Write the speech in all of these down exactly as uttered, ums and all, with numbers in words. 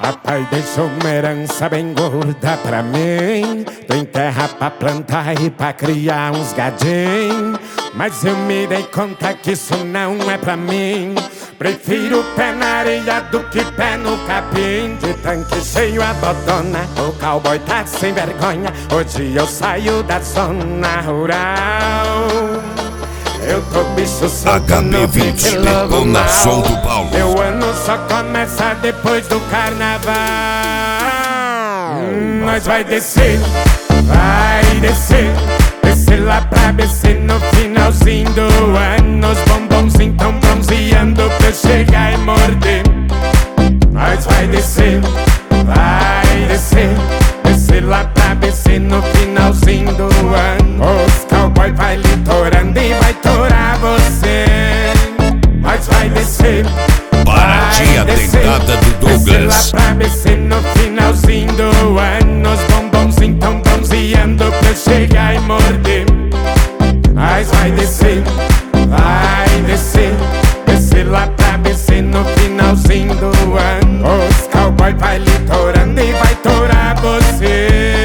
Papai deixou uma herança bem gorda pra mim. Tem terra pra plantar e pra criar uns gadinhos. Mas eu me dei conta que isso não é pra mim. Prefiro pé na areia do que pé no capim. De tanque cheio a botona, o cowboy tá sem vergonha. Hoje eu saio da zona rural. Eu tô bicho solto H B vinte, detonação do Paulo. Meu ano só começa depois do carnaval. hum, Nós vai descer, vai descer. Descer lá pra B C no finalzinho do ano. Os bombonzinhos tão bronzeando pra eu chegar e morder. Nós vai descer, vai descer. Descer lá pra B C no finalzinho do ano. Os cowboy vai litorando e vai torar você. Nós vai descer, Paradinha dentada do Douglas. descer lá pra B C no finalzinho do ano. Os bombonzinhos tão bronzeando pra eu chegar e morder. Nós vai descer, vai descer. Descer lá pra B C no finalzinho do ano. Os cowboy vai litorando e vai torar você.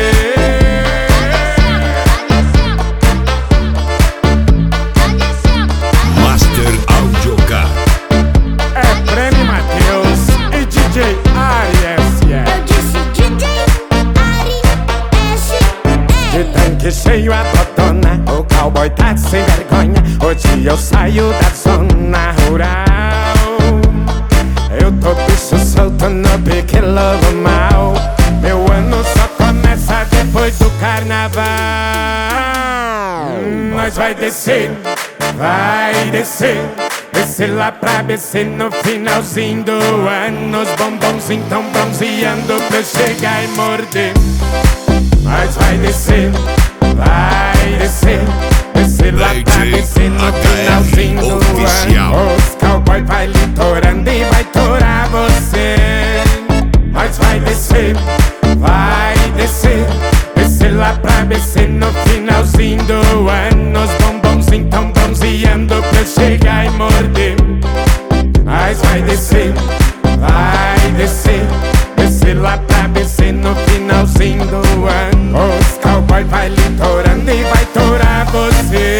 Master Audio K. É Prêmio Matheus e D J Ari S S. Eu disse D J Ari S S. De tanque cheio a botona, o cowboy tá sem vergonha. Hoje eu saio da zona rural. Eu tô bicho solto no pique lobo mal. Meu ano só começa depois do carnaval. hum, Nós vai descer, vai descer. Descer lá pra B C no finalzinho do ano. Os bombonzinhos tão bronzeando pra eu chegar e morder. Nós vai descer, vai descer. Descer lá pra B C no finalzinho do Oficial. ano. Os cowboy vai litorando e vai torar você. Nós vai descer, vai descer. Descer lá pra B C no finalzinho do ano. Os bombonzinhos tão bronzeando pra eu chegar e morder. Nós vai descer, vai descer. Descer lá pra B C no finalzinho do ano. Os cowboy vai litorando e vai torar você.